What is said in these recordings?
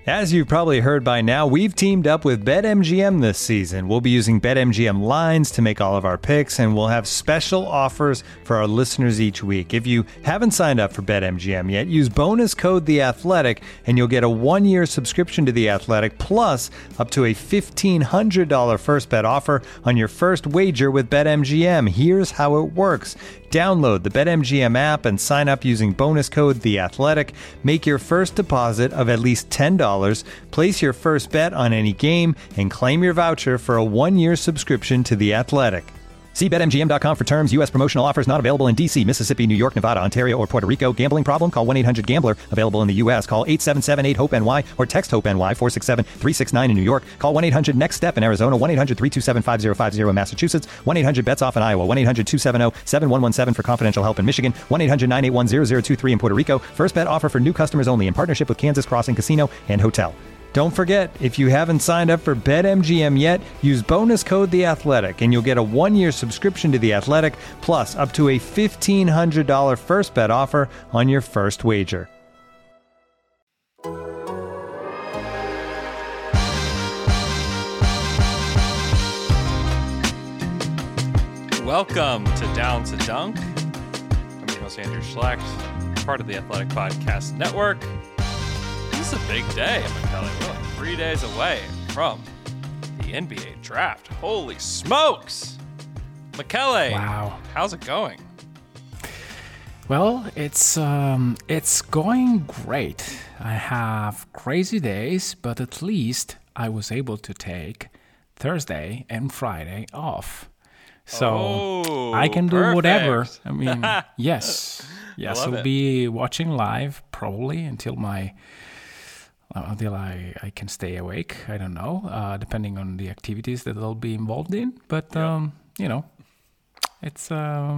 As you've probably heard by now, we've teamed up with BetMGM this season. We'll be using BetMGM lines to make all of our picks, and we'll have special offers for our listeners each week. If you haven't signed up for BetMGM yet, use bonus code The Athletic, and you'll get a 1-year subscription to The Athletic, plus up to a $1,500 first bet offer on your first wager with BetMGM. Here's how it works. Download the BetMGM app and sign up using bonus code The Athletic. Make your first deposit of at least $10. Place your first bet on any game and claim your voucher for a 1-year subscription to The Athletic. See BetMGM.com for terms. U.S. promotional offers not available in D.C., Mississippi, New York, Nevada, Ontario, or Puerto Rico. Gambling problem? Call 1-800-GAMBLER. Available in the U.S. Call 877-8-HOPE-NY or text HOPE-NY 467-369 in New York. Call 1-800-NEXT-STEP in Arizona. 1-800-327-5050 in Massachusetts. 1-800-BETS-OFF in Iowa. 1-800-270-7117 for confidential help in Michigan. 1-800-981-0023 in Puerto Rico. First bet offer for new customers only in partnership with Kansas Crossing Casino and Hotel. Don't forget, if you haven't signed up for BetMGM yet, use bonus code The Athletic, and you'll get a 1-year subscription to The Athletic, plus up to a $1,500 first bet offer on your first wager. Welcome to Down to Dunk. I'm your host, Andrew Schlecht, part of the Athletic Podcast Network. This is a big day, McKelly. We're like 3 days away from the NBA draft. Holy smokes! McKelly, wow, how's it going? Well, it's going great. I have crazy days, but at least I was able to take Thursday and Friday off. So I can do whatever. I mean, yes, I'll be watching live probably until I can stay awake. I don't know, depending on the activities that I'll be involved in. But it's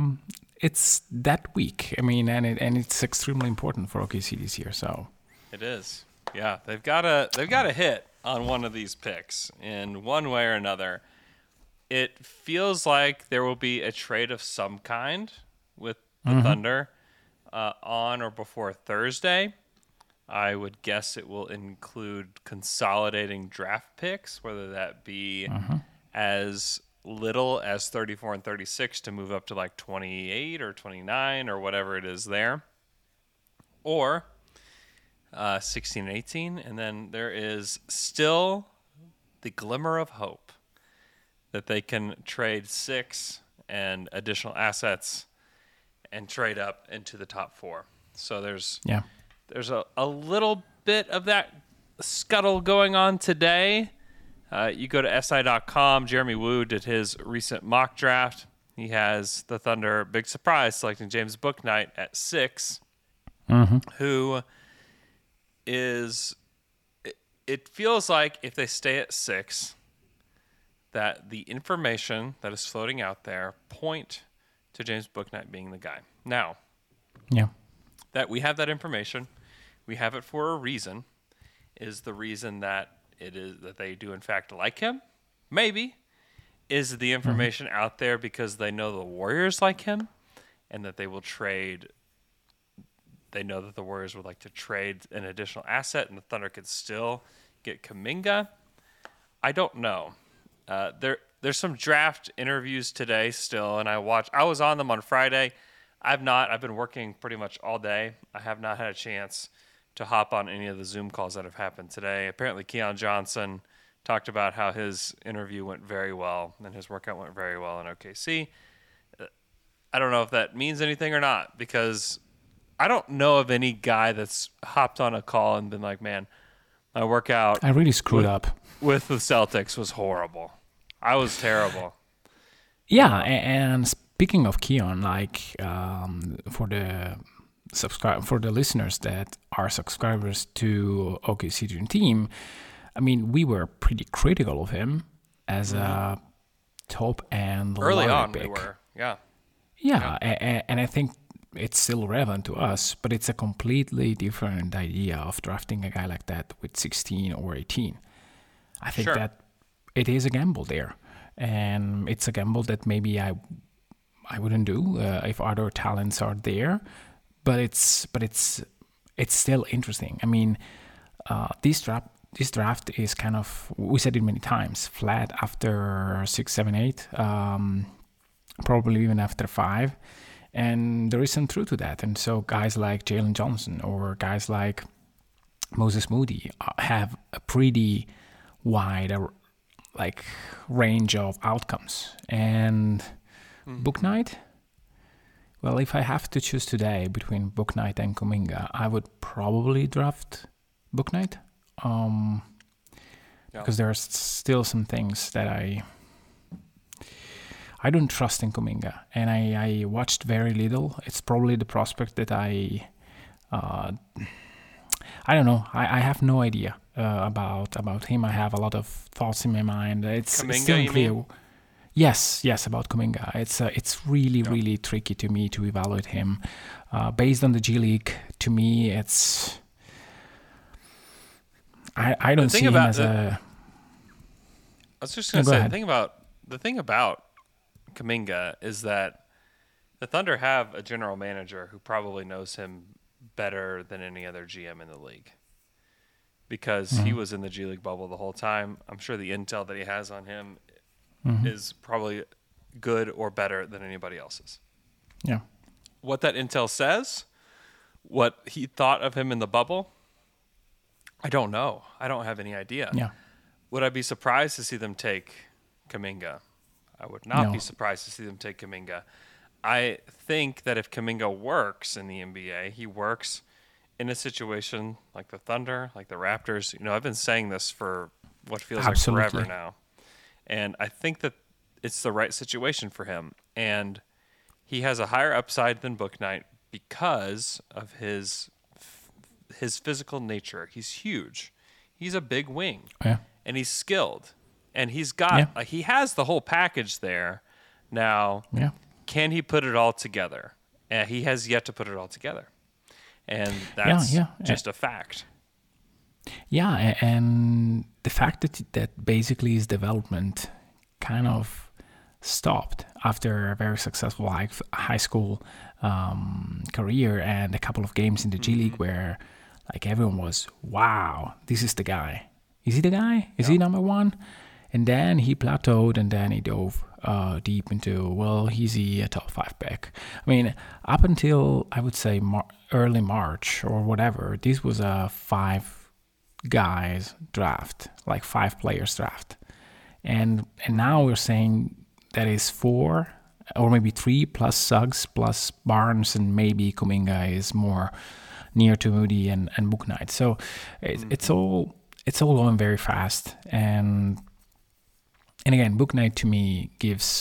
that week. I mean, and it's extremely important for OKC this year. So it is. Yeah, they've got to hit on one of these picks in one way or another. It feels like there will be a trade of some kind with the Thunder on or before Thursday. I would guess it will include consolidating draft picks, whether that be as little as 34 and 36 to move up to like 28 or 29 or whatever it is there, or 16 and 18. And then there is still the glimmer of hope that they can trade 6 and additional assets and trade up into the top 4. So there's a little bit of that scuttle going on today. You go to SI.com. Jeremy Woo did his recent mock draft. He has the Thunder, big surprise, selecting James Bouknight at 6, who is, it feels like if they stay at 6, that the information that is floating out there point to James Bouknight being the guy. Now, that we have that information, we have it for a reason. Is the reason that it is that they do in fact like him? Maybe. Is the information out there because they know the Warriors like him and that they will trade? They know that the Warriors would like to trade an additional asset and the Thunder could still get Kuminga. I don't know. There's some draft interviews today still, and I was on them on Friday. I've been working pretty much all day. I have not had a chance to hop on any of the Zoom calls that have happened today. Apparently Keon Johnson talked about how his interview went very well and his workout went very well in OKC. I don't know if that means anything or not, because I don't know of any guy that's hopped on a call and been like, man, my workout I really screwed up with the Celtics was horrible. I was terrible. Yeah, and speaking of Keon, like for the listeners that are subscribers to OKC Dream Team, I mean, we were pretty critical of him as a top and early on pick. We were, yeah. And I think it's still relevant to us, but it's a completely different idea of drafting a guy like that with 16 or 18. I think that it is a gamble there, and it's a gamble that maybe I wouldn't do if other talents are there, but it's still interesting. I mean, these this draft is kind of, we said it many times, flat after 6, 7, 8, probably even after 5. And there is some truth to that. And so guys like Jalen Johnson or guys like Moses Moody have a pretty wide range of outcomes. And Book Knight, well, if I have to choose today between Book Knight and Kuminga, I would probably draft Book Knight. Because there are still some things that I don't trust in Kuminga, and I watched very little. It's probably the prospect that I don't know. I have no idea about him. I have a lot of thoughts in my mind. It's Kuminga, still you unclear. mean? Yes, about Kuminga. It's really tricky to me to evaluate him based on the G League. To me, it's I don't see him as a. I was just going to say the thing about Kuminga is that the Thunder have a general manager who probably knows him better than any other GM in the league because he was in the G League bubble the whole time. I'm sure the intel that he has on him is probably good or better than anybody else's. Yeah. What that intel says, what he thought of him in the bubble, I don't know. I don't have any idea. Yeah. Would I be surprised to see them take Kuminga? I would not be surprised to see them take Kuminga. I think that if Kuminga works in the NBA, he works in a situation like the Thunder, like the Raptors. You know, I've been saying this for what feels like forever now. And I think that it's the right situation for him. And he has a higher upside than Book Knight because of his physical nature. He's huge. He's a big wing. Yeah. And he's skilled. And he's got he has the whole package there. Now, can he put it all together? And he has yet to put it all together. And that's just a fact. Yeah, and the fact that basically his development kind of stopped after a very successful high school career and a couple of games in the G League where like everyone was, wow, this is the guy. Is he the guy? Is he number one? And then he plateaued and then he dove deep into, well, he's a top 5 pick. I mean, up until, I would say, early March or whatever, this was a 5 guys draft, like 5 players draft. And now we're saying that is 4 or maybe 3 plus Suggs plus Barnes and maybe Kuminga is more near to Moody and Book Knight. So it's all going very fast. And again, Book Knight to me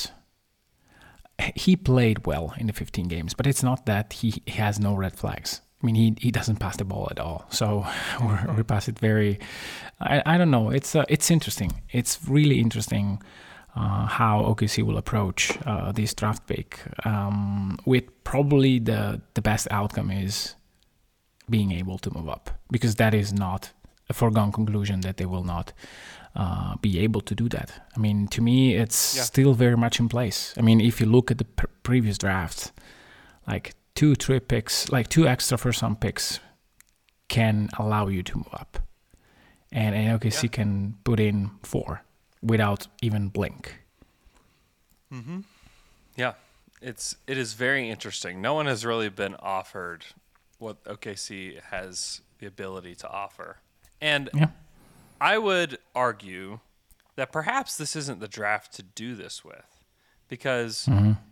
he played well in the 15 games, but it's not that he has no red flags. I mean, he doesn't pass the ball at all. So we pass it very, I don't know. It's interesting. It's really interesting how OKC will approach this draft pick with probably the best outcome is being able to move up, because that is not a foregone conclusion that they will not be able to do that. I mean, to me, it's still very much in place. I mean, if you look at the previous drafts, like 2 picks, like 2 extra first-round picks can allow you to move up. And OKC can put in 4 without even blink. Mm-hmm. Yeah, it is very interesting. No one has really been offered what OKC has the ability to offer. And I would argue that perhaps this isn't the draft to do this with, because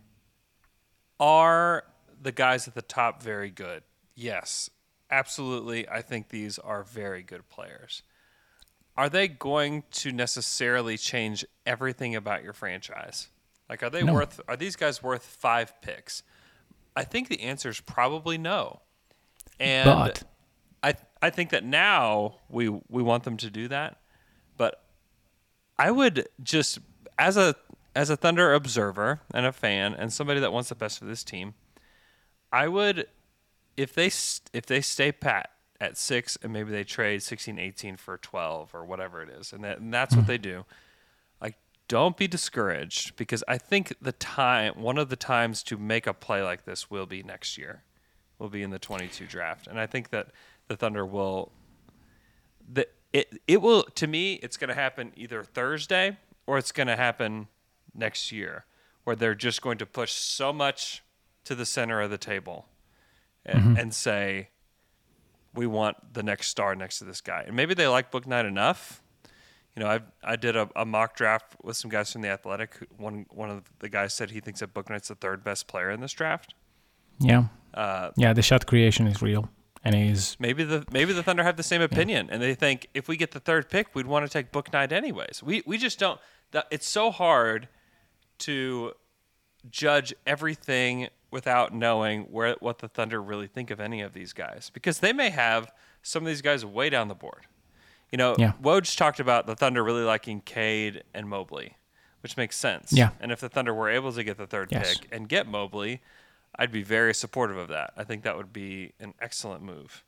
are the guys at the top very good? Yes, absolutely. I think these are very good players. Are they going to necessarily change everything about your franchise? Like, are these guys worth 5 picks? I think the answer is probably no. And I think that now we want them to do that, but I would just, as a Thunder observer and a fan and somebody that wants the best for this team, I would, if they stay pat at 6 and maybe they trade 16, 18 for 12 or whatever it is, and that's what they do. Like, don't be discouraged, because I think one of the times to make a play like this will be next year. Will be in the 22 draft, and I think that the Thunder will. It will, to me, it's going to happen either Thursday or it's going to happen next year, where they're just going to push so much to the center of the table and say, we want the next star next to this guy. And maybe they like Bouknight enough. You know, I did a mock draft with some guys from The Athletic. One of the guys said he thinks that Bouknight's the third best player in this draft. Yeah. The shot creation is real. And he's maybe the Thunder have the same opinion, and they think if we get the third pick, we'd want to take Bouknight anyways. We just don't. It's so hard to judge everything without knowing what the Thunder really think of any of these guys, because they may have some of these guys way down the board. You know, Woj talked about the Thunder really liking Cade and Mobley, which makes sense. Yeah. And if the Thunder were able to get the third pick and get Mobley, I'd be very supportive of that. I think that would be an excellent move.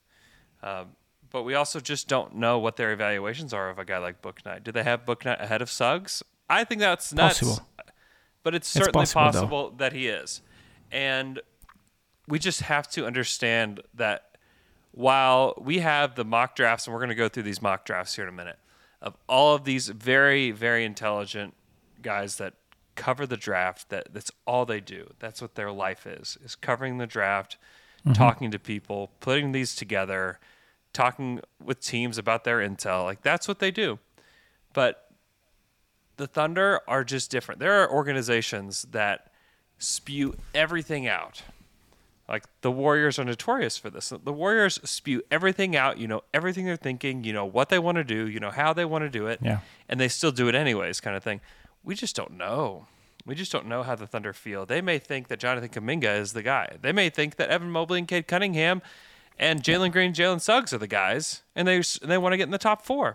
But we also just don't know what their evaluations are of a guy like Bouknight. Do they have Bouknight ahead of Suggs? I think that's nuts. Possible. But it's certainly possible that he is. And we just have to understand that while we have the mock drafts, and we're going to go through these mock drafts here in a minute, of all of these very, very intelligent guys that cover the draft, that's all they do. That's what their life is covering the draft, talking to people, putting these together, talking with teams about their intel. Like, that's what they do. But the Thunder are just different. There are organizations that spew everything out. Like, the Warriors are notorious for this. The Warriors spew everything out. You know everything they're thinking. You know what they want to do. You know how they want to do it. Yeah. And they still do it anyways, kind of thing. We just don't know. We just don't know how the Thunder feel. They may think that Jonathan Kuminga is the guy. They may think that Evan Mobley and Cade Cunningham and Jalen Green, Jalen Suggs are the guys, and they want to get in the top 4.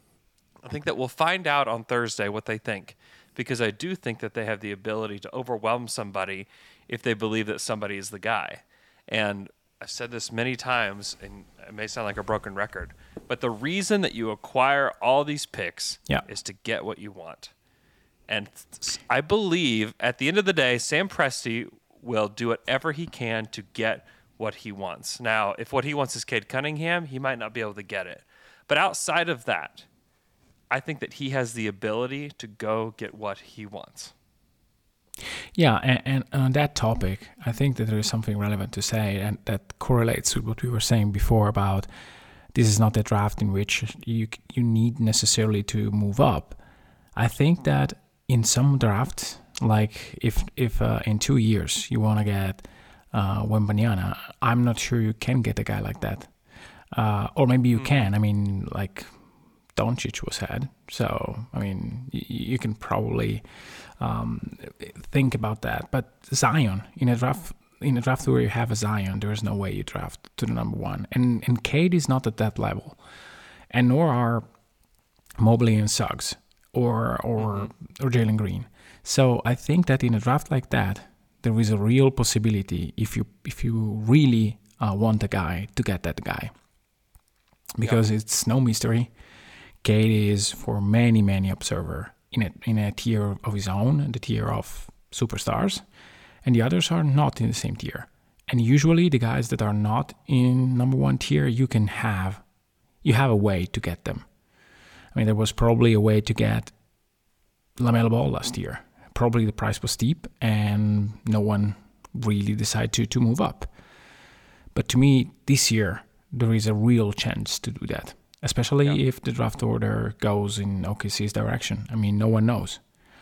I think that we'll find out on Thursday what they think, because I do think that they have the ability to overwhelm somebody if they believe that somebody is the guy. And I've said this many times, and it may sound like a broken record, but the reason that you acquire all these picks is to get what you want. And I believe at the end of the day, Sam Presti will do whatever he can to get what he wants. Now, if what he wants is Cade Cunningham, he might not be able to get it. But outside of that, I think that he has the ability to go get what he wants. Yeah, and on that topic, I think that there is something relevant to say, and that correlates with what we were saying before about this is not a draft in which you need necessarily to move up. I think that in some drafts, like if in 2 years you want to get Wembanyama, I'm not sure you can get a guy like that. Or maybe you can. I mean, like Doncic was had. So, I mean, you can probably think about that. But Zion, in a draft where you have a Zion, there is no way you draft to the number 1. And Cade is not at that level. And nor are Mobley and Suggs or Jalen Green. So I think that in a draft like that, there is a real possibility if you really want a guy to get that guy. Because it's no mystery. Cade is, for many observer, in a tier of his own, the tier of superstars, and the others are not in the same tier. And usually the guys that are not in number 1 tier, you have a way to get them. I mean, there was probably a way to get LaMelo Ball last year. Probably the price was steep and no one really decided to move up. But to me, this year, there is a real chance to do that. Especially if the draft order goes in OKC's direction. I mean, no one knows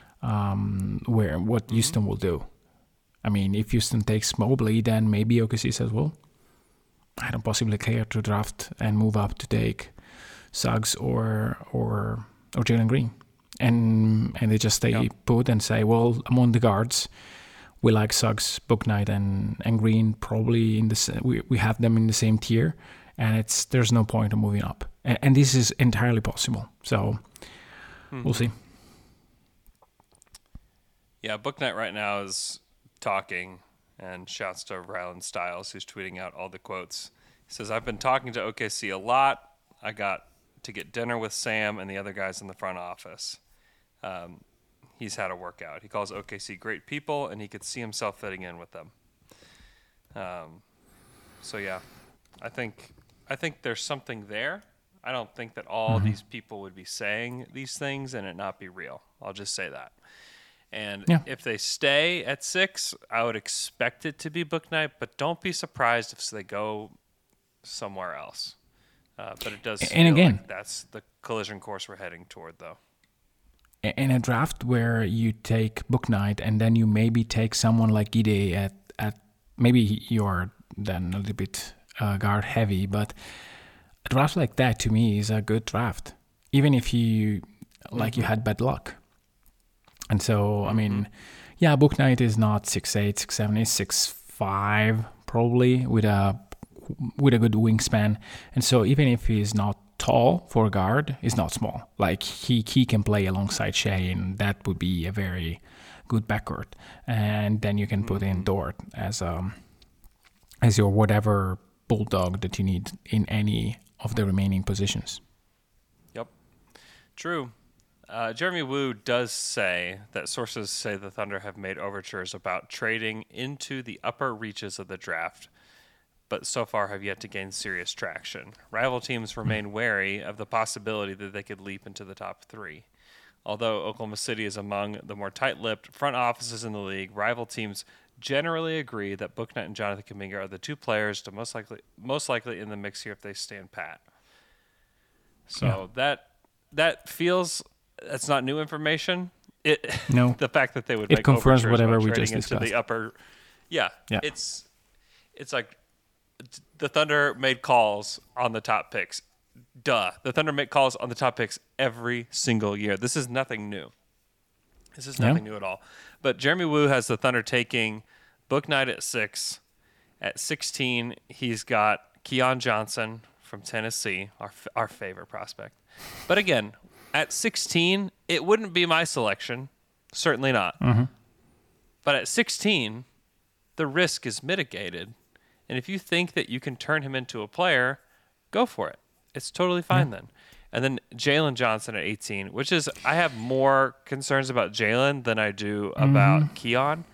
what Houston will do. I mean, if Houston takes Mobley, then maybe OKC says, well, I don't possibly care to draft and move up to take Suggs or Jalen Green. And they just stay put and say, well, among the guards, we like Suggs, Bouknight, and Green. Probably we have them in the same tier, and there's no point in moving up. And this is entirely possible. So we'll see. Yeah, Bouknight right now is talking, and shouts to Rylan Stiles, who's tweeting out all the quotes. He says, I've been talking to OKC a lot. I got to get dinner with Sam and the other guys in the front office. He's had a workout. He calls OKC great people, and he could see himself fitting in with them. So yeah, I think there's something there. I don't think that all these people would be saying these things and it not be real. I'll just say that. And if they stay at 6, I would expect it to be Bouknight, but don't be surprised if they go somewhere else. But it does feel like that's the collision course we're heading toward, though. In a draft where you take Bouknight and then you maybe take someone like Gide at maybe you're then a little bit guard heavy, but a draft like that to me is a good draft, even if you you had bad luck. And so, I mean, Bouknight is not 6'8", 6'7", he's 6'5", probably with a good wingspan. And so even if he's not tall for a guard, he's not small. Like he can play alongside Shea, and that would be a very good backcourt. And then you can put in Dort as your whatever bulldog that you need in any of the remaining positions. Yep, true. Jeremy Woo does say that sources say the Thunder have made overtures about trading into the upper reaches of the draft, but so far have yet to gain serious traction. Rival teams remain wary of the possibility that they could leap into the top 3. Although Oklahoma City is among the more tight-lipped front offices in the league, rival teams generally agree that Bouknight and Jonathan Kuminga are the 2 players to most likely in the mix here if they stand pat. So that feels... That's not new information. The fact that they would make confirms whatever we trading just discussed. Into the upper, it's like the Thunder made calls on the top picks. Duh, the Thunder make calls on the top picks every single year. This is nothing new. This is nothing new at all. But Jeremy Woo has the Thunder taking Bouknight at 6. At 16, he's got Keon Johnson from Tennessee, our favorite prospect. But again, at 16, it wouldn't be my selection. Certainly not. But at 16, the risk is mitigated. And if you think that you can turn him into a player, go for it. It's totally fine then. And then Jalen Johnson at 18, which is, I have more concerns about Jalen than I do about Keon.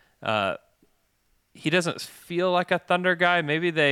He doesn't feel like a Thunder guy.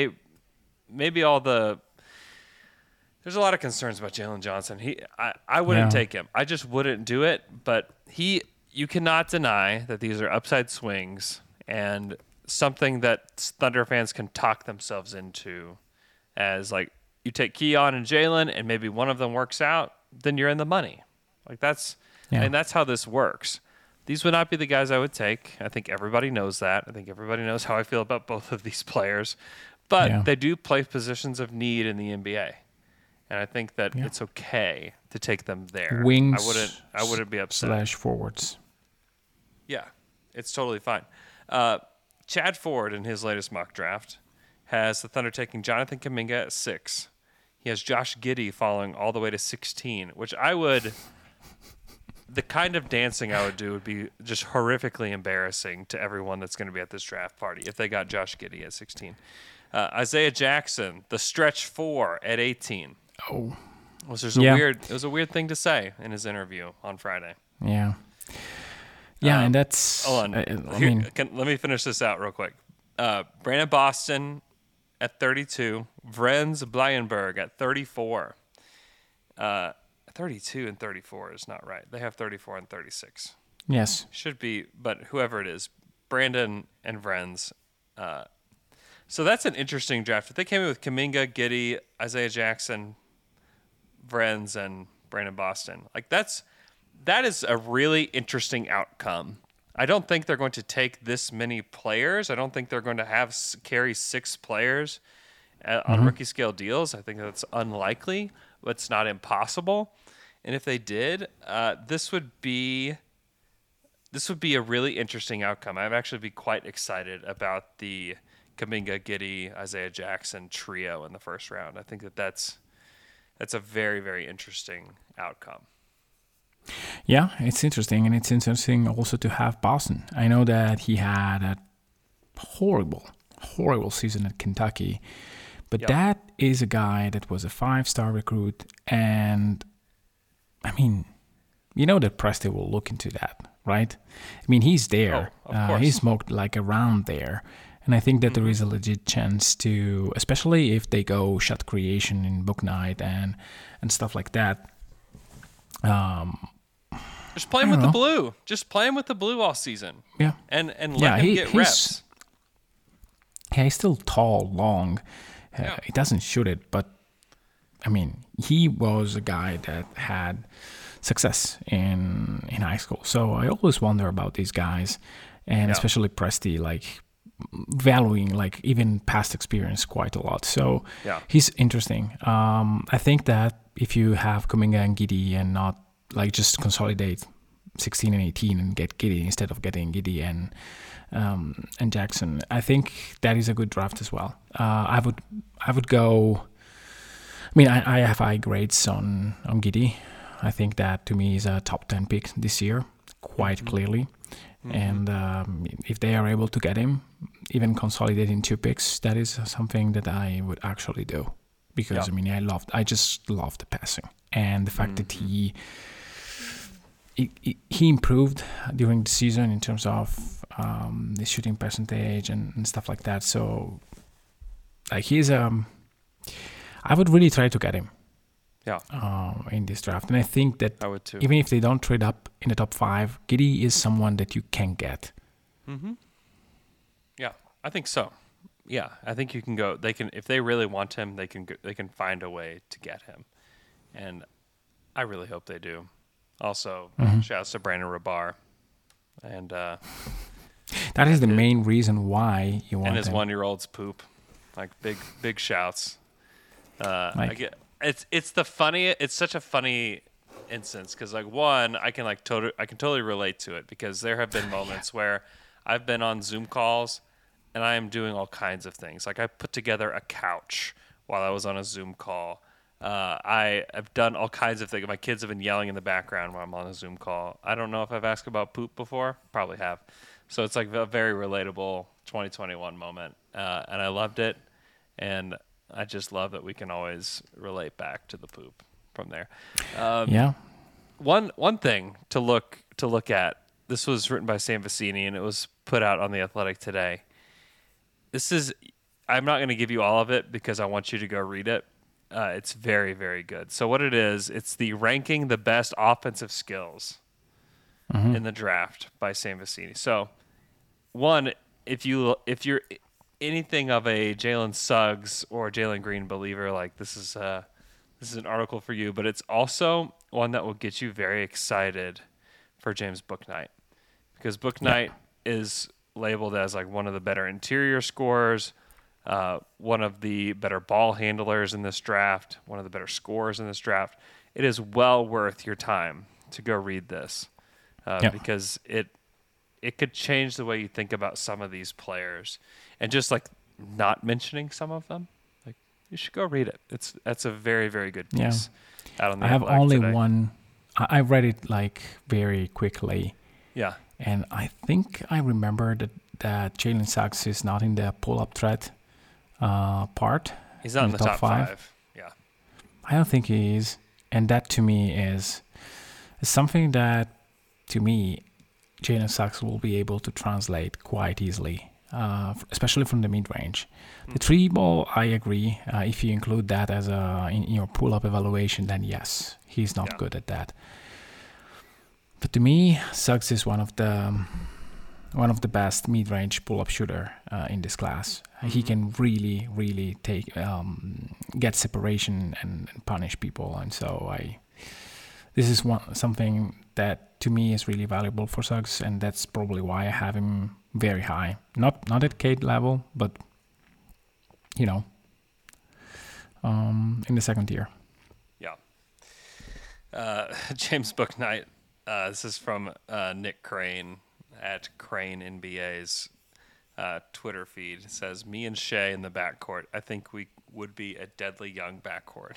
There's a lot of concerns about Jalen Johnson. I wouldn't take him. I just wouldn't do it. But you cannot deny that these are upside swings and something that Thunder fans can talk themselves into as like you take Keon and Jalen and maybe one of them works out, then you're in the money. Like that's how this works. These would not be the guys I would take. I think everybody knows that. I think everybody knows how I feel about both of these players. But they do play positions of need in the NBA. And I think that it's okay to take them there. Wings. I wouldn't be upset. / forwards. Yeah, it's totally fine. Chad Ford, in his latest mock draft, has the Thunder taking Jonathan Kuminga at 6. He has Josh Giddey falling all the way to 16, which the kind of dancing I would do would be just horrifically embarrassing to everyone that's going to be at this draft party if they got Josh Giddey at 16. Isaiah Jackson, the stretch 4 at 18. Oh, it was a weird thing to say in his interview on Friday. Yeah, and that's. Hold on. Let me finish this out real quick. Brandon Boston at 32. Vrenz Blyenberg at 34. 32 and 34 is not right. They have 34 and 36. Yes, should be, but whoever it is, Brandon and Vrenz. So that's an interesting draft. If they came in with Kuminga, Giddey, Isaiah Jackson, Vrenz, and Brandon Boston, that is a really interesting outcome. I don't think they're going to take this many players. I don't think they're going to carry 6 players on rookie scale deals. I think that's unlikely, but it's not impossible. And if they did, this would be a really interesting outcome. I'd actually be quite excited about the Kuminga, Giddey, Isaiah Jackson trio in the first round. I think that's a very, very interesting outcome. Yeah, it's interesting, and it's interesting also to have Boston. I know that he had a horrible season at Kentucky, but that is a guy that was a 5-star recruit, and I mean, you know that Presti will look into that, right? I mean, he's there. Oh, of course. He's smoked like around there. And I think that there is a legit chance to, especially if they go shot creation in Book Night and stuff like that. Just play him with the blue. Just play him with the blue all season. Yeah. And let him get reps. Yeah, he's still tall, long. He doesn't shoot it, but I mean, he was a guy that had success in high school. So I always wonder about these guys, and especially Presti, like valuing like even past experience quite a lot. So he's interesting. I think that if you have Kuminga and Giddey and not like just consolidate 16 and 18 and get Giddey instead of getting Giddey and Jackson, I think that is a good draft as well. I would go. I mean, I have high grades on Giddey. I think that to me is a top 10 pick this year, quite clearly. And if they are able to get him, even consolidating 2 picks, that is something that I would actually do. Because I mean, I just love the passing and the fact that he improved during the season in terms of the shooting percentage and stuff like that. So, like he's I would really try to get him. In this draft, and I think that I would too. Even if they don't trade up in the top 5, Giddey is someone that you can get. Yeah, I think so. Yeah, I think you can go. They can, if they really want him, they can find a way to get him, and I really hope they do. Also, shouts to Brandon Rabar, and that is the main reason why you want and his him. 1-year-old's poop, like big shouts. I get. It's the funny. It's such a funny instance because like one, I can totally relate to it because there have been moments where I've been on Zoom calls and I am doing all kinds of things. Like I put together a couch while I was on a Zoom call. I have done all kinds of things. My kids have been yelling in the background while I'm on a Zoom call. I don't know if I've asked about poop before. Probably have. So it's like a very relatable 2021 moment, and I loved it. And I just love that we can always relate back to the poop from there. One thing to look at. This was written by Sam Vecini and it was put out on The Athletic today. I'm not going to give you all of it because I want you to go read it. It's very, very good. So what it is, it's the ranking the best offensive skills in the draft by Sam Vecini. So one, if you're anything of a Jalen Suggs or Jalen Green believer, like this is an article for you, but it's also one that will get you very excited for James Bouknight because Bouknight is labeled as like one of the better interior scorers, one of the better ball handlers in this draft, one of the better scorers in this draft. It is well worth your time to go read this because it could change the way you think about some of these players. And just like not mentioning some of them, like you should go read it. That's a very, very good piece. Out on the I have Athletic only today. one. I read it like very quickly. Yeah. And I think I remember that Jalen Suggs is not in the pull-up threat part. He's not in the top 5. Yeah. I don't think he is. And that to me is something that, to me, Jalen Suggs will be able to translate quite easily, especially from the mid-range. The 3 ball, I agree. If you include that as in your pull-up evaluation, then yes, he's not good at that. But to me, Suggs is one of the best mid-range pull-up shooter in this class. He can really, really get separation and punish people, and so this is something that to me is really valuable for Suggs, and that's probably why I have him very high. Not at Cade level, but in the second tier. Yeah. James Bouknight. This is from Nick Crane at Crane NBA's Twitter feed. It says, "Me and Shea in the backcourt. I think we would be a deadly young backcourt."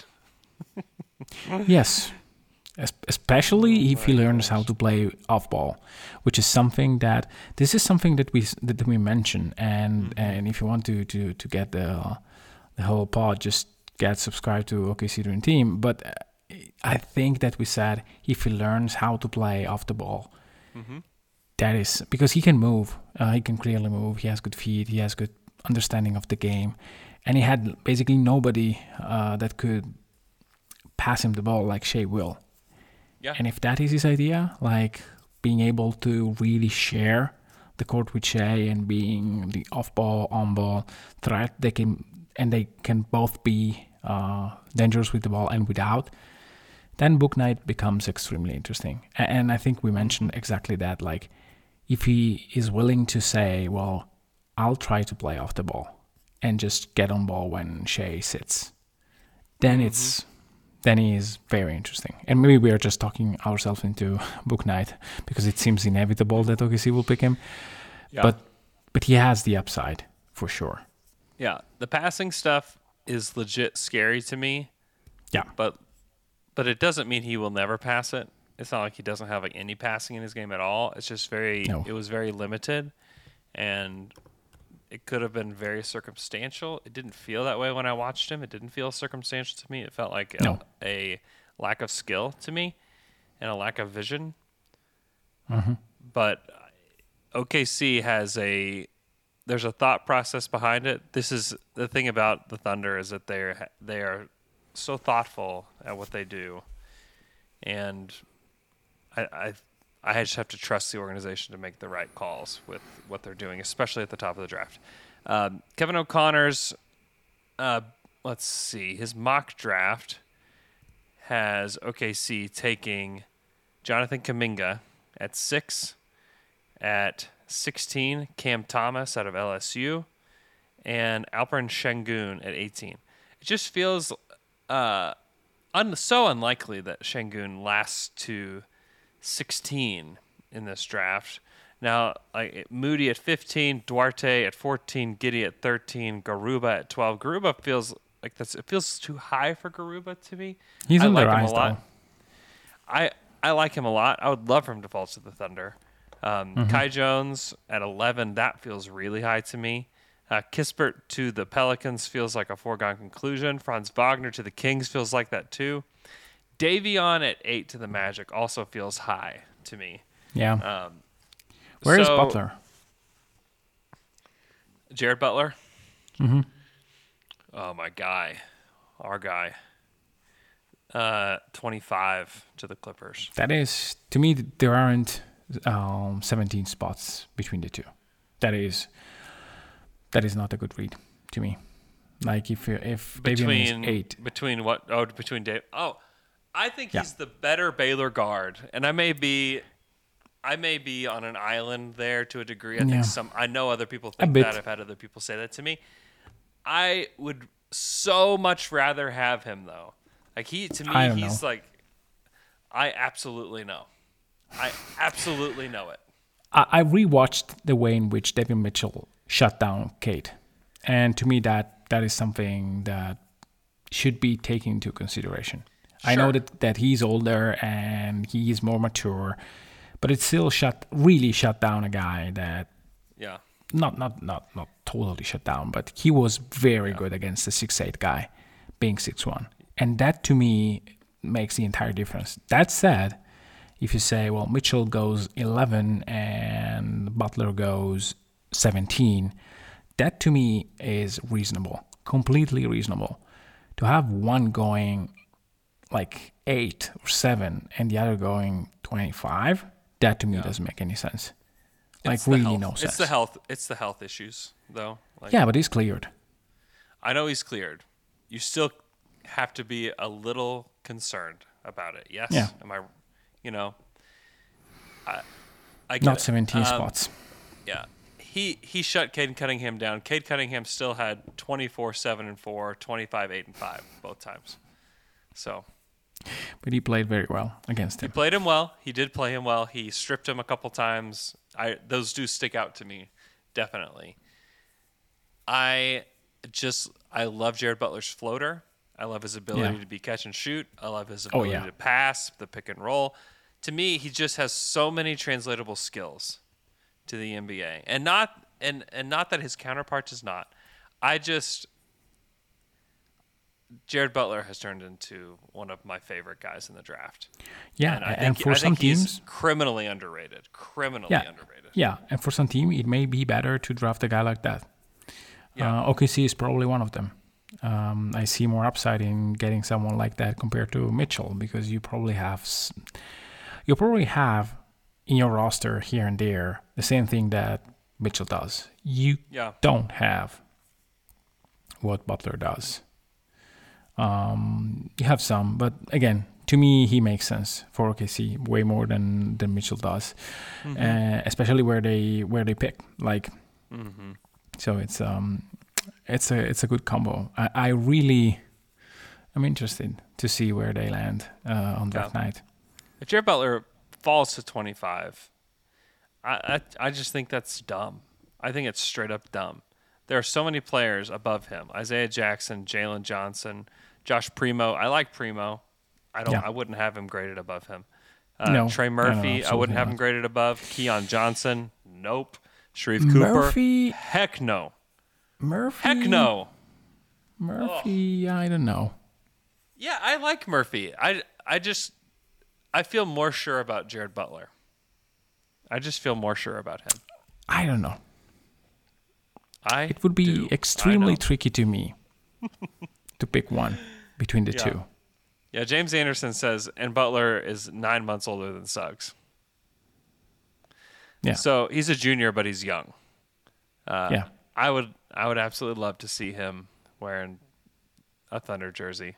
Yes. Especially if he learns how to play off ball, which is something that we mention, and if you want to get the whole pod, just get subscribed to OKC Dream Team. But I think that we said if he learns how to play off the ball, that is because he can move. He can clearly move. He has good feet. He has good understanding of the game, and he had basically nobody that could pass him the ball like Shea will. Yeah. And if that is his idea, like being able to really share the court with Shea and being the off-ball, on-ball threat, they can both be dangerous with the ball and without, then Bouknight becomes extremely interesting. And I think we mentioned exactly that. Like, if he is willing to say, well, I'll try to play off the ball and just get on ball when Shea sits, then then he is very interesting. And maybe we are just talking ourselves into Bouknight because it seems inevitable that OKC will pick him. Yeah. But he has the upside for sure. Yeah, the passing stuff is legit scary to me. Yeah. But it doesn't mean he will never pass it. It's not like he doesn't have like any passing in his game at all. It's just it was very limited, and it could have been very circumstantial. It didn't feel that way when I watched him. It didn't feel circumstantial to me. It felt like a lack of skill to me and a lack of vision. Mm-hmm. But OKC there's a thought process behind it. This is the thing about the Thunder, is that they are so thoughtful at what they do, and I just have to trust the organization to make the right calls with what they're doing, especially at the top of the draft. Kevin O'Connor's, let's see, his mock draft has OKC taking Jonathan Kuminga at 6, at 16, Cam Thomas out of LSU, and Alperen Sengun at 18. It just feels so unlikely that Sengun lasts to 16 in this draft. Now, like Moody at 15, Duarte at 14, Giddey at 13, Garuba at 12. Garuba feels like it feels too high for Garuba to me. He's on the him rise, a lot. I like him a lot. I would love for him to fall to the Thunder. Kai Jones at 11, that feels really high to me. Kispert to the Pelicans feels like a foregone conclusion. Franz Wagner to the Kings feels like that too. Davion at 8 to the Magic also feels high to me. Yeah. Where is Butler? Jared Butler? Mm-hmm. Oh, my guy. Our guy. 25 to the Clippers. That is, to me, there aren't 17 spots between the two. That is not a good read to me. Like if Davion is 8. Between what? Oh, between Dave. Oh, I think he's the better Baylor guard, and I may be on an island there to a degree. I know other people think that. I've had other people say that to me. I would so much rather have him though. Like he's like, I absolutely know. I absolutely know it. I rewatched the way in which Davion Mitchell shut down Kate, and to me that is something that should be taken into consideration. Sure. I know that he's older and he is more mature, but it still really shut down a guy that not totally shut down, but he was very good against the 6'8" guy being 6'1", and that to me makes the entire difference. That said, if you say, well, Mitchell goes 11 and Butler goes 17, that to me is reasonable, completely reasonable. To have one going like 8 or 7 and the other going 25, that to me doesn't make any sense. Like really no sense. It's the health issues though. Like, yeah, but he's cleared. I know he's cleared. You still have to be a little concerned about it. Yes. Yeah. Am I? I get not it. 17 spots. Yeah. He shut Cade Cunningham down. Cade Cunningham still had 24, 7 and 4, 25, 8 and 5 both times. So. But he played very well against him. He played him well. He did play him well. He stripped him a couple times. Those do stick out to me, definitely. I love Jared Butler's floater. I love his ability to be catch and shoot. I love his ability to pass, the pick and roll. To me, he just has so many translatable skills to the NBA, and not that his counterpart does not. Jared Butler has turned into one of my favorite guys in the draft. Yeah, and for some teams, he's criminally underrated. Yeah, and for some team, it may be better to draft a guy like that. Yeah. OKC is probably one of them. I see more upside in getting someone like that compared to Mitchell, because you probably have in your roster here and there the same thing that Mitchell does. You don't have what Butler does. You have some, but again, to me, he makes sense for OKC way more than Mitchell does, especially where they pick. Like, so it's a good combo. I'm interested to see where they land on draft night. If Jared Butler falls to 25, I just think that's dumb. I think it's straight up dumb. There are so many players above him: Isaiah Jackson, Jalen Johnson, Josh Primo. I like Primo. I wouldn't have him graded above him. Trey Murphy, I wouldn't have him graded above. Keon Johnson, nope. Sharif Cooper, heck no. Heck no. Murphy, I don't know. Yeah, I like Murphy. I feel more sure about Jared Butler. I just feel more sure about him. I don't know. It would be extremely tricky to me to pick one between the two. Yeah, James Anderson says, and Butler is 9 months older than Suggs. Yeah. So he's a junior, but he's young. Yeah. I would absolutely love to see him wearing a Thunder jersey.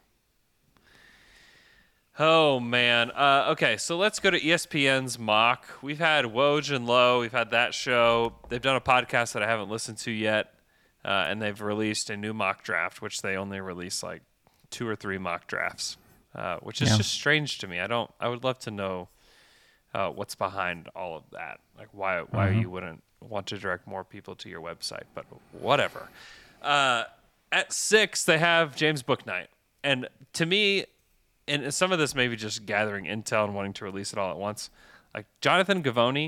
Oh, man. Okay, so let's go to ESPN's mock. We've had Woj and Lowe. We've had that show. They've done a podcast that I haven't listened to yet, and they've released a new mock draft, which they only release like 2 or 3 mock drafts, which is just strange to me. I would love to know what's behind all of that, like why you wouldn't want to direct more people to your website, but whatever. At 6, they have James Bouknight, and to me, and some of this may be just gathering intel and wanting to release it all at once, like Jonathan Givony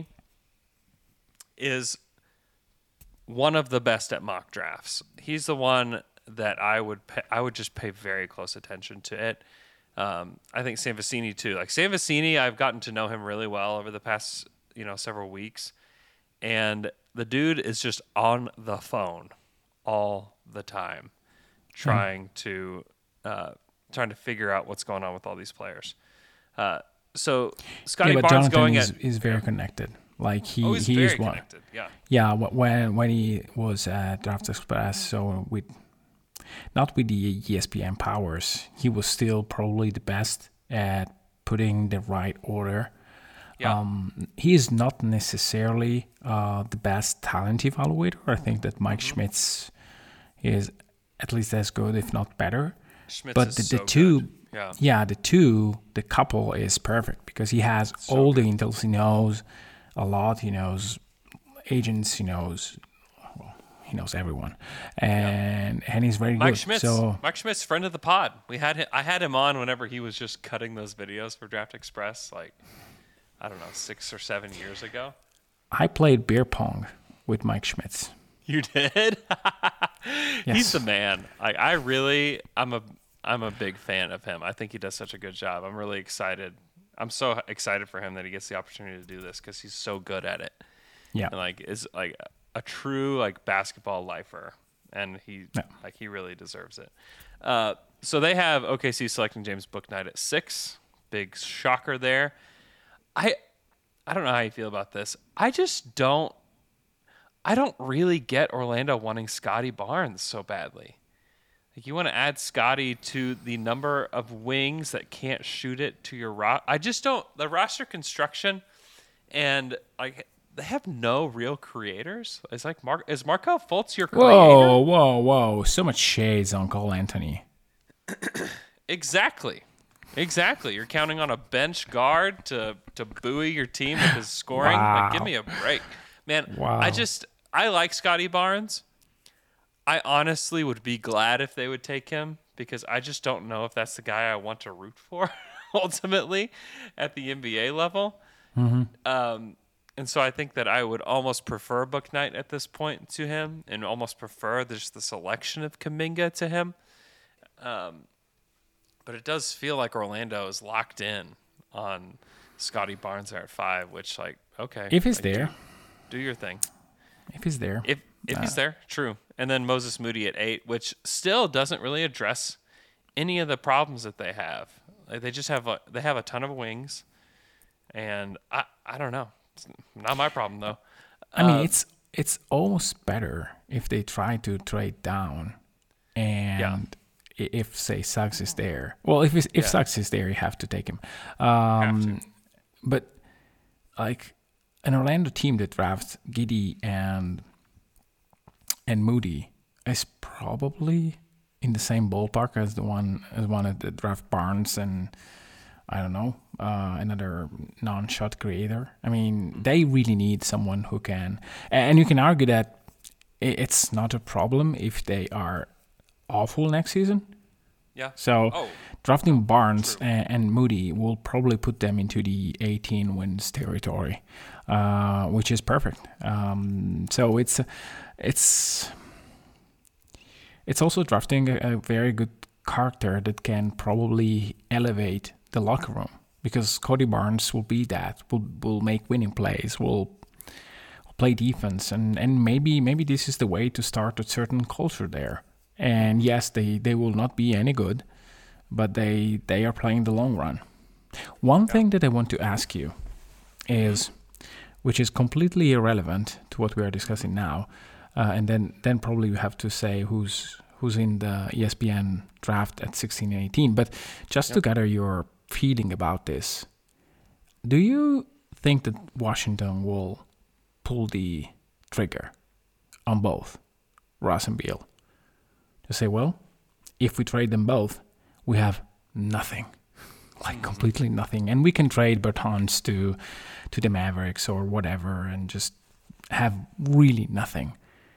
is one of the best at mock drafts. He's the one that I would just pay very close attention to it. I think Sam Vecini too. Like Sam Vecini, I've gotten to know him really well over the past several weeks, and the dude is just on the phone all the time, trying to figure out what's going on with all these players. So Scotty Barnes Jonathan going is very connected. Like he's very one. connected. Yeah. Yeah. When he was at Draft Express, so not with the ESPN powers, he was still probably the best at putting the right order. Yeah. He is not necessarily the best talent evaluator. I think that Mike Schmitz is at least as good, if not better. Schmitz but is the so two, good. the couple is perfect because he has all the intels. He knows a lot. He knows agents. He knows everyone, and he's very Mike good. Schmitz, So Mike Schmitz, friend of the pod. I had him on whenever he was just cutting those videos for Draft Express, like I don't know, 6 or 7 years ago. I played beer pong with Mike Schmitz. You did? Yes. He's the man. Like I'm a big fan of him. I think he does such a good job. I'm really excited. I'm so excited for him that he gets the opportunity to do this because he's so good at it. Yeah. And is a true basketball lifer, and he really deserves it. So they have OKC selecting James Bouknight at 6. Big shocker there. I don't know how you feel about this. I don't really get Orlando wanting Scotty Barnes so badly. Like you want to add Scotty to the number of wings that can't shoot it to your I just don't. The roster construction and they have no real creators. It's like is Markelle Fultz your creator? Whoa! So much shades on Cole Anthony. Exactly. You're counting on a bench guard to buoy your team with his scoring. Wow. Like, give me a break, man. Wow. I like Scotty Barnes. I honestly would be glad if they would take him because I just don't know if that's the guy I want to root for ultimately at the NBA level. Mm-hmm. And so I think that I would almost prefer Bouknight at this point to him and almost prefer just the selection of Kuminga to him. But it does feel like Orlando is locked in on Scotty Barnes there at 5, which okay. If he's there. Do your thing. If he's there. If he's there, true. And then Moses Moody at 8, which still doesn't really address any of the problems that they have. Like they just have a ton of wings, and I don't know. It's not my problem though. I mean, it's almost better if they try to trade down, and if say Suggs is there. Well, if Suggs is there, you have to take him. But like an Orlando team that drafts Giddey and Moody is probably in the same ballpark as the one that draft Barnes and I don't know, another non-shot creator. I mean, they really need someone who can, and you can argue that it's not a problem if they are awful next season. Yeah. So drafting Barnes and Moody will probably put them into the 18 wins territory, which is perfect. So it's also drafting a very good character that can probably elevate the locker room, because Cody Barnes will be that, will make winning plays, will play defense, and maybe this is the way to start a certain culture there. And yes, they will not be any good, but they are playing the long run. One thing that I want to ask you is, which is completely irrelevant to what we are discussing now, and then probably you have to say who's in the ESPN draft at 16 and 18. But just to gather your feeling about this, do you think that Washington will pull the trigger on both Russ and Beal? To say, well, if we trade them both, we have nothing, like completely nothing, and we can trade Bertans to the Mavericks or whatever, and just have really nothing.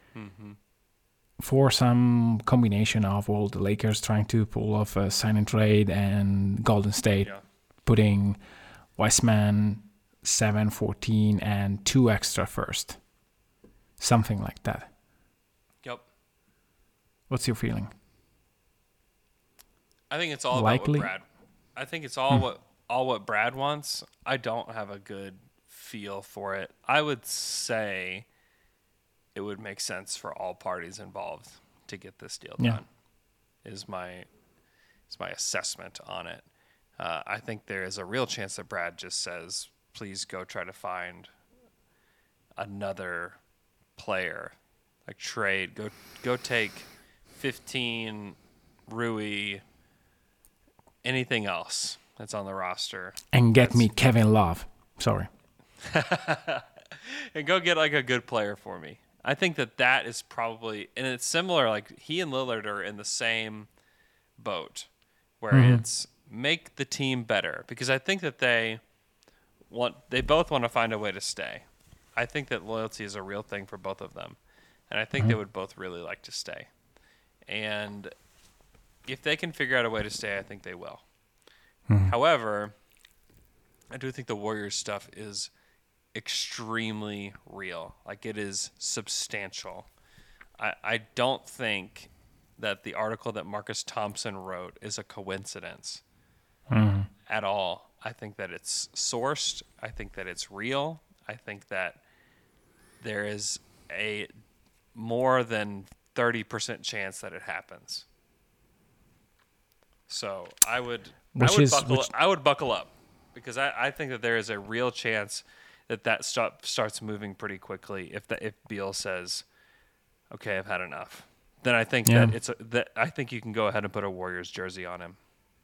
For some combination of all the Lakers trying to pull off a sign and trade and Golden State putting Wiseman 7, 14 and 2 extra first. Something like that. Yep. What's your feeling? I think it's all Likely? about what Brad. I think it's all what Brad wants. I don't have a good feel for it. I would say it would make sense for all parties involved to get this deal done. Is my assessment on it. I think there is a real chance that Brad just says, please go try to find another player, like trade, go take 15 Rui, anything else that's on the roster, and get me Kevin Love. Sorry. And go get like a good player for me. I think that is probably, and it's similar, like he and Lillard are in the same boat where it's make the team better, because I think that they both want to find a way to stay. I think that loyalty is a real thing for both of them, and I think they would both really like to stay. And if they can figure out a way to stay, I think they will. However, I do think the Warriors stuff is extremely real. Like, it is substantial. I don't think that the article that Marcus Thompson wrote is a coincidence at all. I think that it's sourced. I think that it's real. I think that there is a more than 30% chance that it happens. So I would buckle up, because I think that there is a real chance that starts moving pretty quickly if Beal says, "Okay, I've had enough." Then I think that I think you can go ahead and put a Warriors jersey on him.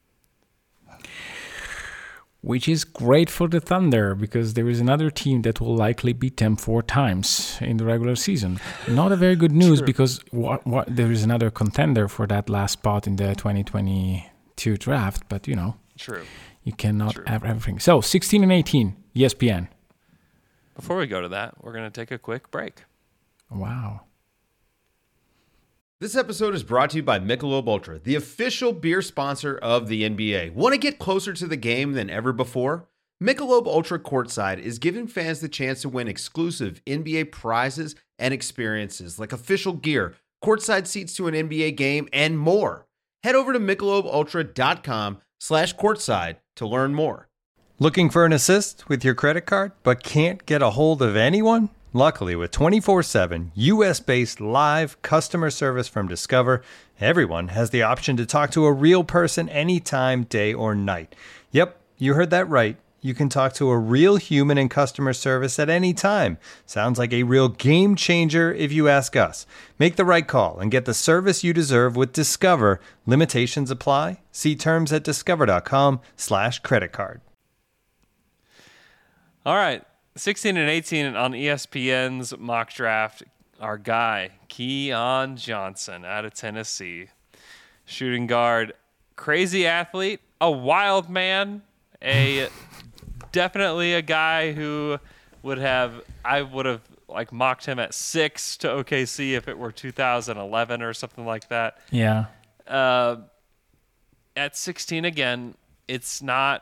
Which is great for the Thunder, because there is another team that will likely beat them 4 times in the regular season. Not a very good news, because there is another contender for that last spot in the 2022 draft. But, you cannot have everything. So, 16 and 18, ESPN. Before we go to that, we're going to take a quick break. Wow. This episode is brought to you by Michelob Ultra, the official beer sponsor of the NBA. Want to get closer to the game than ever before? Michelob Ultra Courtside is giving fans the chance to win exclusive NBA prizes and experiences like official gear, courtside seats to an NBA game, and more. Head over to MichelobUltra.com/courtside to learn more. Looking for an assist with your credit card but can't get a hold of anyone? Luckily, with 24/7 US-based live customer service from Discover, everyone has the option to talk to a real person anytime, day or night. Yep, you heard that right. You can talk to a real human in customer service at any time. Sounds like a real game changer if you ask us. Make the right call and get the service you deserve with Discover. Limitations apply. See terms at discover.com/creditcard. All right, 16 and 18 on ESPN's mock draft. Our guy, Keon Johnson out of Tennessee. Shooting guard, crazy athlete, a wild man, definitely a guy who I would have like mocked him at 6 to OKC if it were 2011 or something like that. Yeah. At 16 again, it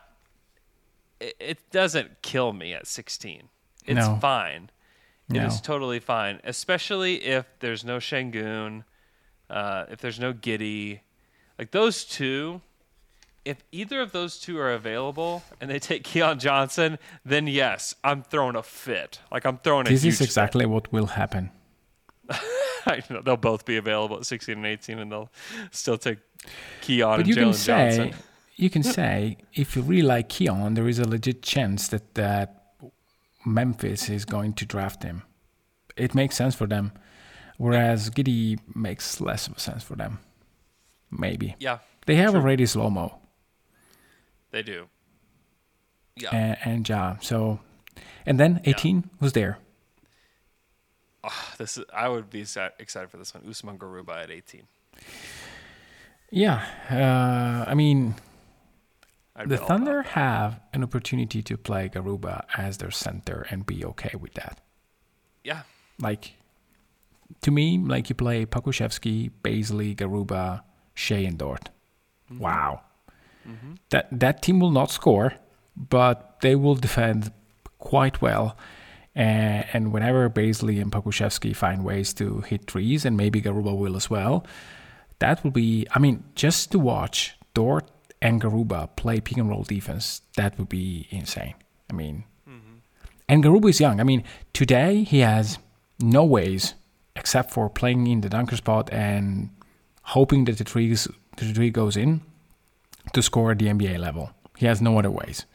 doesn't kill me at 16. It's fine. It is totally fine, especially if there's no Şengün, if there's no Giddey. Like those two, if either of those two are available and they take Keon Johnson, then yes, I'm throwing a fit. Like I'm throwing a huge fit. This is exactly what will happen. I know, they'll both be available at 16 and 18, and they'll still take Keon and you can Jalen Johnson. You can say, if you really like Keon, there is a legit chance that Memphis is going to draft him. It makes sense for them, whereas Giddey makes less of a sense for them. Maybe. Yeah. They have already slow-mo. They do. Yeah. And Ja. So, and then 18 was there. Oh, I would be excited for this one. Usman Garuba at 18. Yeah. I mean, the Thunder have an opportunity to play Garuba as their center and be okay with that. Yeah. Like, to me, like you play Pokusevski, Bazley, Garuba, Shea, and Dort. Mm-hmm. Wow. Mm-hmm. That team will not score, but they will defend quite well. And whenever Bazley and Pokusevski find ways to hit threes, and maybe Garuba will as well, that will be, I mean, just to watch Dort and Garuba play pick and roll defense, that would be insane. I mean, and Garuba is young. I mean, today he has no ways except for playing in the dunker spot and hoping that the tree goes in to score at the NBA level. He has no other ways.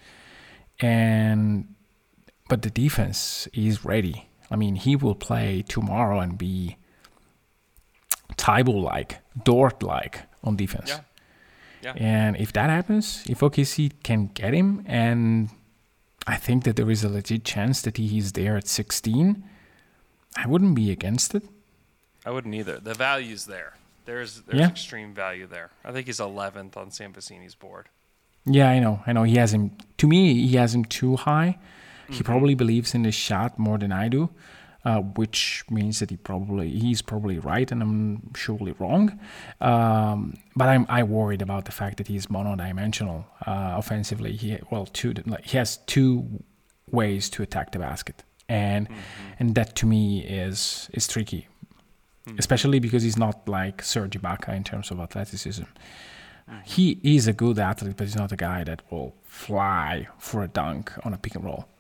But the defense is ready. I mean, he will play tomorrow and be Thibault-like, Dort-like on defense. Yeah. Yeah. And if that happens, if OKC can get him, and I think that there is a legit chance that he's there at 16, I wouldn't be against it. I wouldn't either. The value's there. There's extreme value there. I think he's 11th on Sam Vecini's board. Yeah, I know. He has him. To me, he has him too high. Mm-hmm. He probably believes in his shot more than I do, which means that he's probably right, and I'm surely wrong. But I'm worried about the fact that he's monodimensional offensively. He has two ways to attack the basket, and that to me is tricky. Especially because he's not like Serge Ibaka in terms of athleticism. He is a good athlete, but he's not a guy that will fly for a dunk on a pick and roll.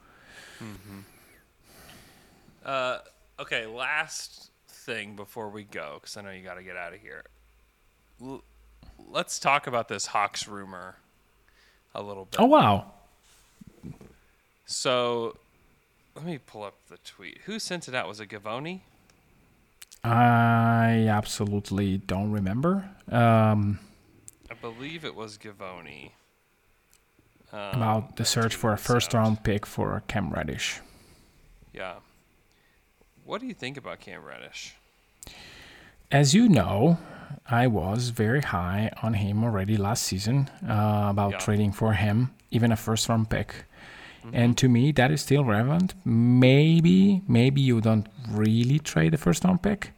Okay, last thing before we go, because I know you got to get out of here. Let's talk about this Hawks rumor a little bit. Oh, wow. So let me pull up the tweet. Who sent it out? Was it Gavoni? I absolutely don't remember. I believe it was Gavoni. About the search for a first-round pick for Cam Reddish. Yeah. What do you think about Cam Reddish? As you know, I was very high on him already last season about trading for him, even a first-round pick. And to me, that is still relevant. Maybe you don't really trade a first-round pick.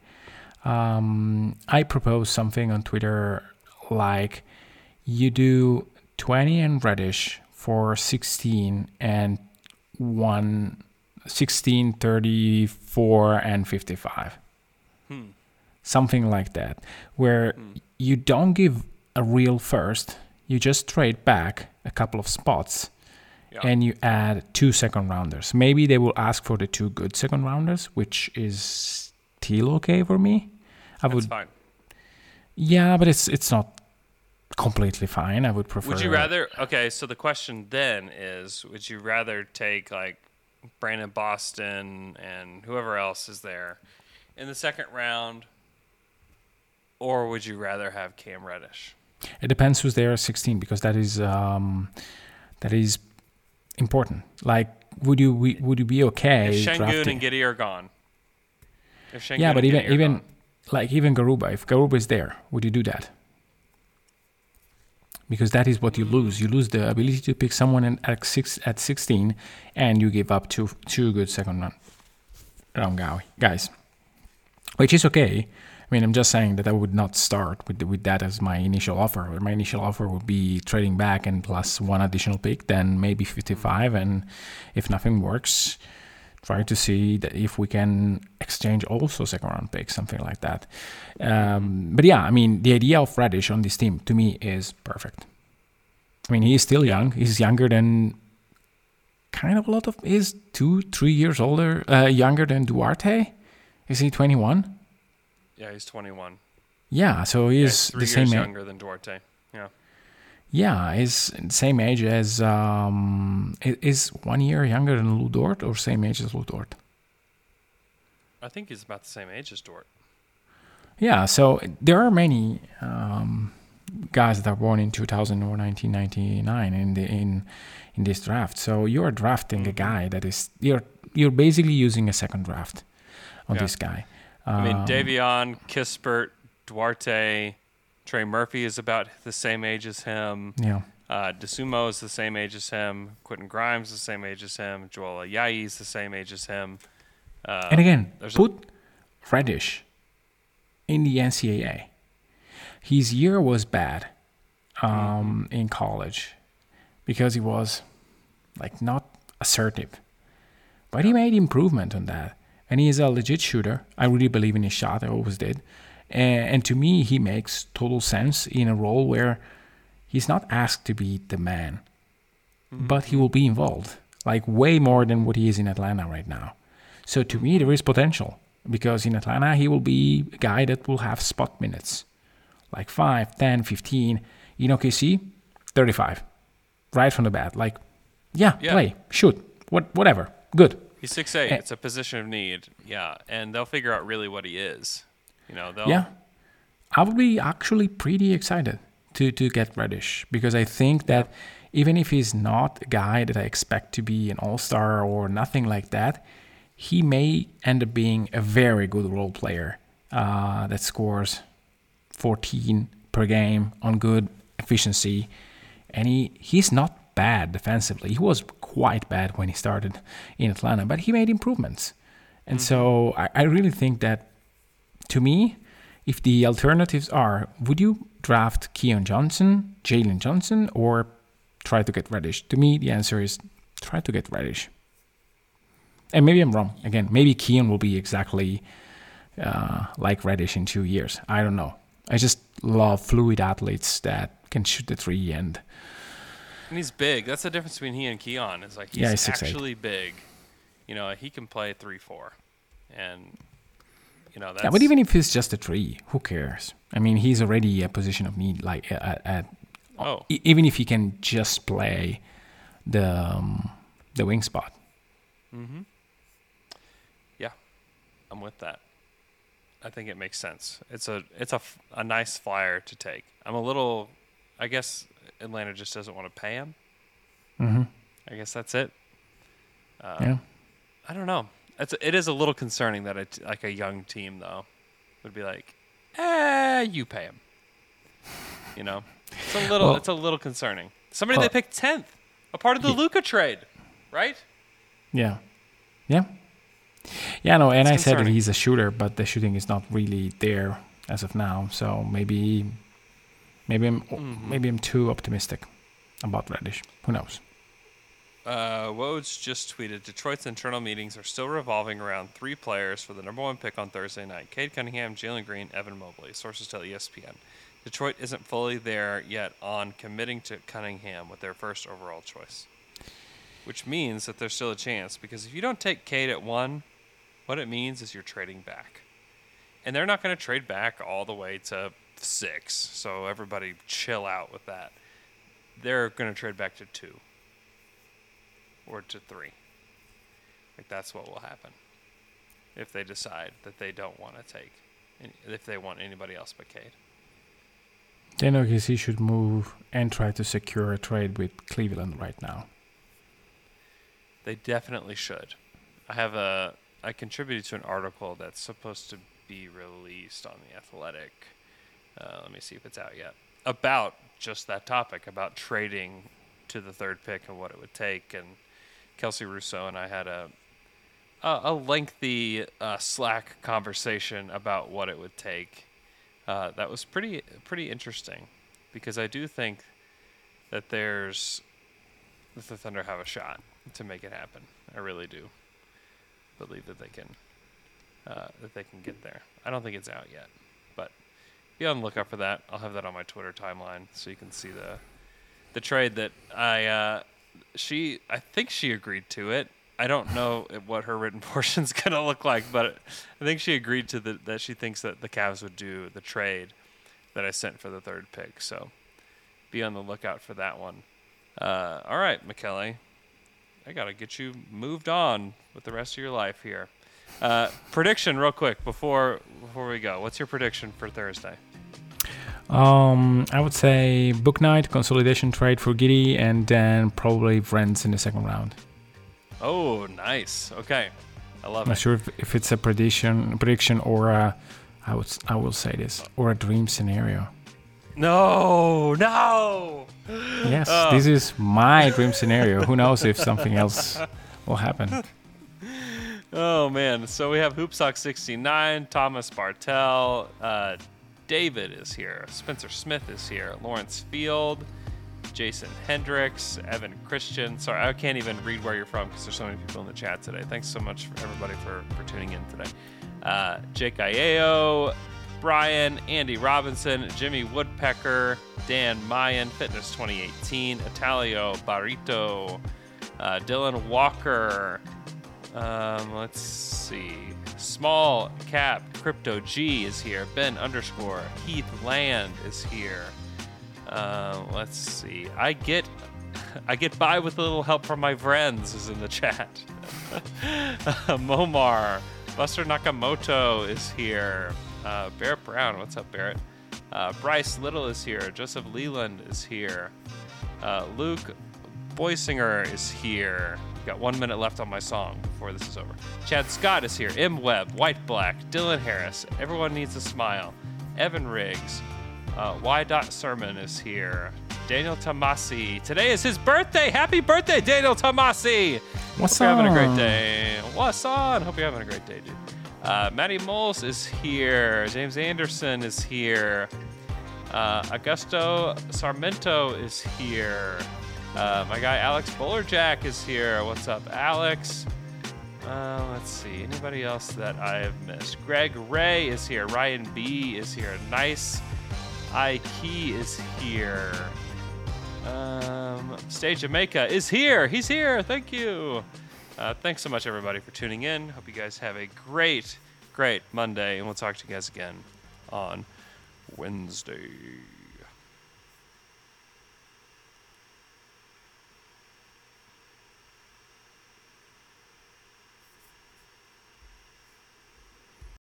I proposed something on Twitter like you do 20 and Reddish for 16 and 16, 34, and 55. Something like that, where you don't give a real first, you just trade back a couple of spots, and you add 2 second rounders. Maybe they will ask for the 2 good second rounders, which is still okay for me. That's fine. Yeah, but it's not completely fine. I would prefer. Would you rather? Okay, so the question then is: would you rather take like Brandon Boston and whoever else is there in the second round, or would you rather have Cam Reddish? It depends who's there at 16, because that is important. Like, would you be okay? If Şengün drafting? and Giddey are gone. If Şengün Yeah, but and Giddey are even gone. like even Garuba, if Garuba is there, would you do that? Because that is what you lose. You lose the ability to pick someone at 16, and you give up two good second round guys, which is okay. I mean, I'm just saying that I would not start with that as my initial offer. My initial offer would be trading back and plus 1 additional pick, then maybe 55, and if nothing works, try to see that if we can exchange also second round picks, something like that. But yeah, I mean, the idea of Reddish on this team to me is perfect. I mean, he is still young. He's younger than kind of a lot of. He's 2-3 years older, younger than Duarte. Is he 21? Yeah, he's 21. Yeah, so he is 3 the years same age. younger than Duarte. Yeah. Yeah, he's the same age as is 1 year younger than Lou Dort, or same age as Lou Dort? I think he's about the same age as Dort. Yeah, so there are many guys that are born in 2000 or 1999 in this draft. So you are drafting a guy that is you're basically using a second draft on this guy. I mean, Davion, Kispert, Duarte, Trey Murphy is about the same age as him. Yeah. DeSumo is the same age as him. Quentin Grimes is the same age as him. Joel Ayayi is the same age as him. And again, put Reddish in the NCAA. His year was bad in college because he was like not assertive. But he made improvement on that. And he is a legit shooter. I really believe in his shot. I always did. And to me, he makes total sense in a role where he's not asked to be the man, but he will be involved, like way more than what he is in Atlanta right now. So to me, there is potential, because in Atlanta, he will be a guy that will have spot minutes, like 5, 10, 15. In OKC, 35, right from the bat. Like, play, shoot, whatever, good. He's 6'8". It's a position of need. Yeah, and they'll figure out really what he is. You know, I would be actually pretty excited to get Reddish, because I think that even if he's not a guy that I expect to be an all-star or nothing like that, he may end up being a very good role player that scores 14 per game on good efficiency. And he's not bad defensively. He was quite bad when he started in Atlanta, but he made improvements. And so I really think that, to me, if the alternatives are, would you draft Keon Johnson, Jalen Johnson, or try to get Reddish? To me, the answer is try to get Reddish. And maybe I'm wrong. Again, maybe Keon will be exactly like Reddish in 2 years. I don't know. I just love fluid athletes that can shoot the three, and he's big. That's the difference between he and Keon. Is like he's actually big. You know, he can play 3-4, and you know that's. Yeah, but even if he's just a 3, who cares? I mean, he's already a position of need. Like even if he can just play the wing spot. Mm-hmm. Yeah, I'm with that. I think it makes sense. It's a nice flyer to take. I guess Atlanta just doesn't want to pay him. Mm-hmm. I guess that's it. Yeah. I don't know. It is a little concerning that like a young team though would be like, you pay him. You know, it's a little concerning. Somebody they picked 10th, a part of the Luka trade, right? Yeah. Yeah. Yeah, no, and I said that concerning. he's a shooter, but the shooting is not really there as of now. So maybe I'm too optimistic about Reddish. Who knows? Woj just tweeted, Detroit's internal meetings are still revolving around 3 players for the number 1 pick on Thursday night. Cade Cunningham, Jalen Green, Evan Mobley. Sources tell ESPN. Detroit isn't fully there yet on committing to Cunningham with their first overall choice. which means that there's still a chance. Because if you don't take Cade at 1, what it means is you're trading back. And they're not going to trade back all the way to 6. So everybody chill out with that. They're going to trade back to 2 or to 3. Like, that's what will happen if they decide that they don't want to take, if they want anybody else but Cade. Then OKC should move and try to secure a trade with Cleveland right now. They definitely should. I contributed to an article that's supposed to be released on The Athletic. Let me see if it's out yet. About just that topic, about trading to the 3rd pick and what it would take. And Kelsey Russo and I had a lengthy Slack conversation about what it would take. That was pretty interesting, because I do think that the Thunder have a shot to make it happen. I really do believe that they can get there. I don't think it's out yet, but be on the lookout for that. I'll have that on my Twitter timeline so you can see the trade that I think she agreed to it. I don't know what her written portion's going to look like, but I think she agreed to that she thinks that the Cavs would do the trade that I sent for the 3rd pick. So be on the lookout for that one. All right, Michele, I got to get you moved on with the rest of your life here. Prediction real quick before we go. What's your prediction for Thursday? I would say Book Night, consolidation trade for Giddey, and then probably Brents in the 2nd round. Oh, nice. Okay. I love it. I'm not sure if it's a prediction or I will say this, or a dream scenario. No. Yes, this is my dream scenario. Who knows if something else will happen. Oh, man. So we have Hoopsock69, Thomas Bartel, David is here, Spencer Smith is here, Lawrence Field, Jason Hendricks, Evan Christian. Sorry, I can't even read where you're from because there's so many people in the chat today. Thanks so much for everybody for tuning in today. Jake Iao, Brian, Andy Robinson, Jimmy Woodpecker, Dan Mayan, Fitness 2018, Italio Barito, Dylan Walker. Let's see. Small Cap Crypto G is here. Ben _ Heath Land is here. Let's see. I get by with a little help from my friends is in the chat. Momar. Buster Nakamoto is here. Barrett Brown. What's up, Barrett? Bryce Little is here. Joseph Leland is here. Luke Boysinger is here. Got 1 minute left on my song before this is over. Chad Scott is here. M. Webb, White Black, Dylan Harris. Everyone needs a smile. Evan Riggs. Y. Sermon is here. Daniel Tomasi. Today is his birthday. Happy birthday, Daniel Tomasi. What's Hope on? you're having a great day. What's on? Hope you're having a great day, dude. Matty Moles is here. James Anderson is here. Augusto Sarmento is here. My guy Alex Bullerjack is here. What's up, Alex? Let's see. Anybody else that I have missed? Greg Ray is here. Ryan B is here. Nice Key is here. Stay Jamaica is here. He's here. Thank you. Thanks so much, everybody, for tuning in. Hope you guys have a great Monday, and we'll talk to you guys again on Wednesday.